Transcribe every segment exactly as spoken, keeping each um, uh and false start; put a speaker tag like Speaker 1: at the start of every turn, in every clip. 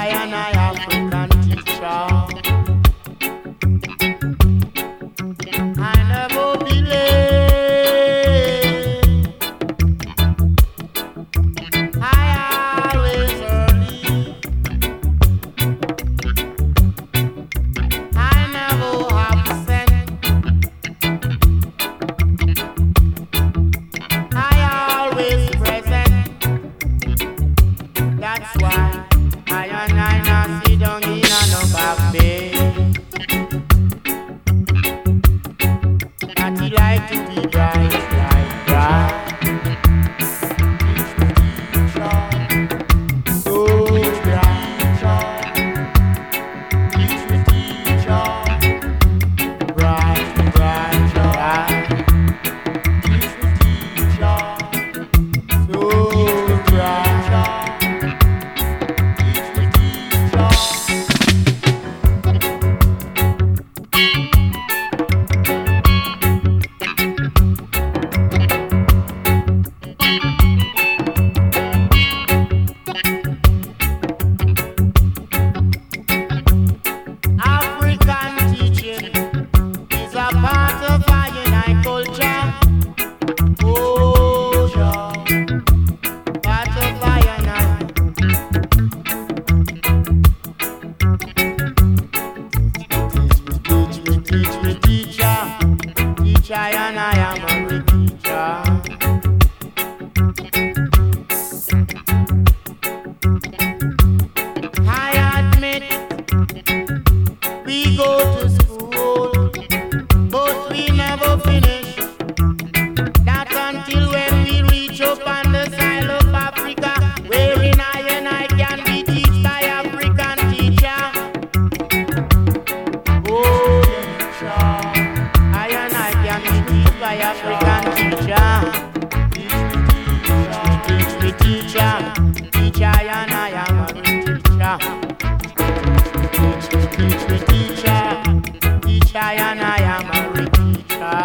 Speaker 1: and I African teacher. I never believe. I always early. I never absent. I always present. That's why I and I not sit down in a no back bay. That he like to be bright, bright, bright. So bright, teach me, teacher. Bright, bright, bright. Teach me, teacher. So bright. African teaching is a part of our unique culture. Oh, yeah, part of our unique. Teach me, teach me, teacher, teacher, and I am a teacher. I admit we go to school, but we never finish. Not until when we reach up on the side of Africa, wherein I and I can be taught by African teacher. Oh, teacher, I and I can be taught by African teacher. Teach me, teacher, teacher, and I am a teacher. Teach me, teach me, teacher, teacher, and I am a teacher.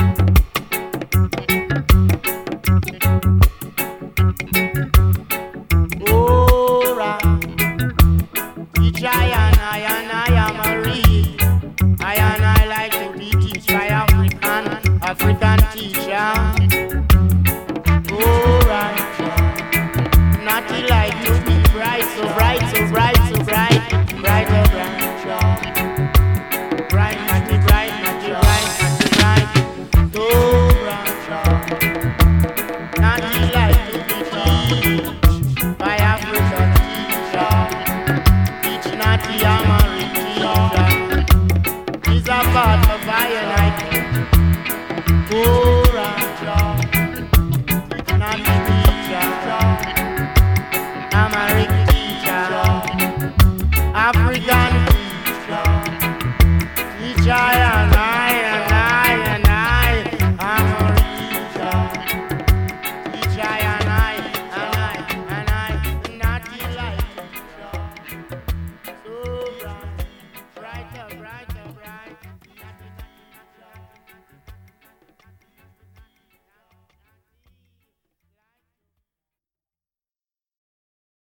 Speaker 1: Oh, right. Teacher, and I and I am a read. I and I like to be taught by African, African teacher. Oh, right. Not like to be bright so